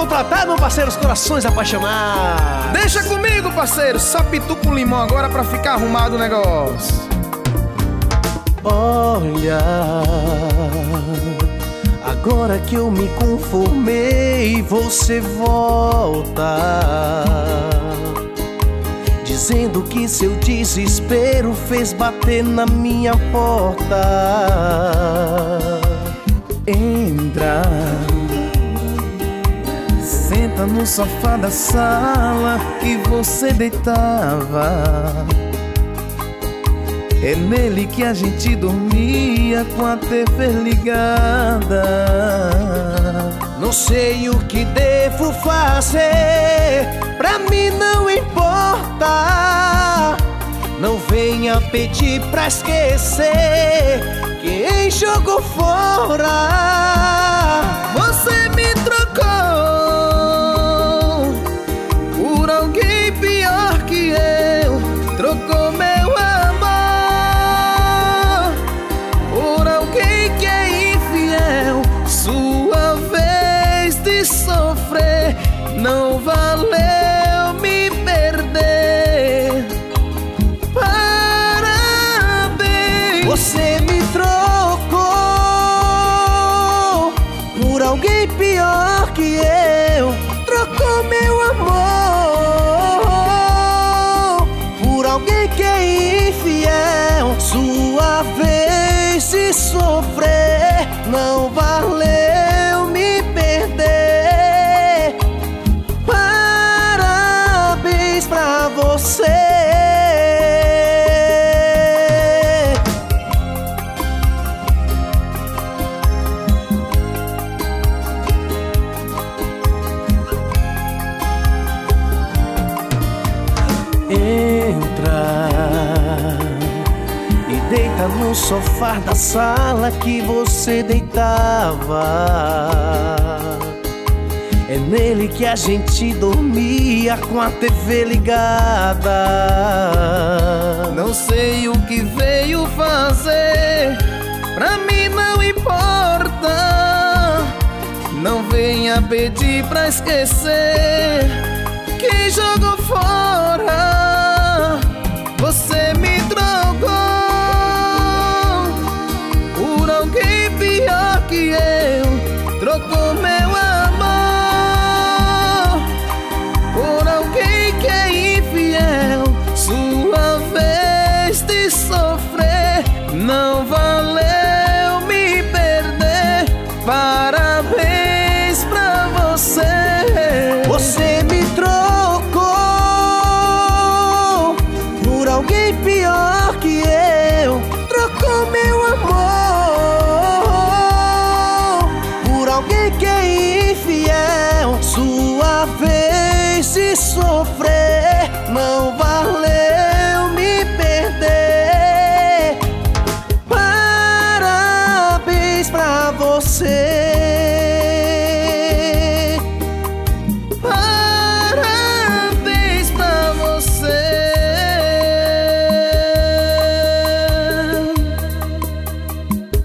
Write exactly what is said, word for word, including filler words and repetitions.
tratar, meu parceiro, os corações apaixonados. Deixa comigo, parceiro, só pitu com limão agora pra ficar arrumado o negócio. Olha, agora que eu me conformei, você volta, dizendo que seu desespero fez bater na minha porta. Entra, senta no sofá da sala que você deitava. É nele que a gente dormia com a T V ligada. Não sei o que devo fazer, pra mim não importa. Não venha pedir pra esquecer quem jogou fora. Você me trocou por alguém pior que eu. Trocou meu amor por alguém que é infiel. Sua vez de sofrer não valeu me perder. Parabéns. Você me trocou por alguém pior que eu. Trocou meu amor por alguém que é infiel. Sua vez de sofrer não valeu me perder. Parabéns pra você. Entra e deita no sofá da sala que você deitava. É nele que a gente dormia com a T V ligada. Não sei o que veio fazer, pra mim não importa. Não venha pedir pra esquecer quem jogou fora. Você me trocou por alguém pior que eu. Trocou meu amor por alguém que é infiel. Sua vez de sofrer não valeu me perder. Parabéns pra você. Você me trocou por alguém pior que eu. Trocou meu amor por alguém que é infiel. Sua vez de sofrer não vai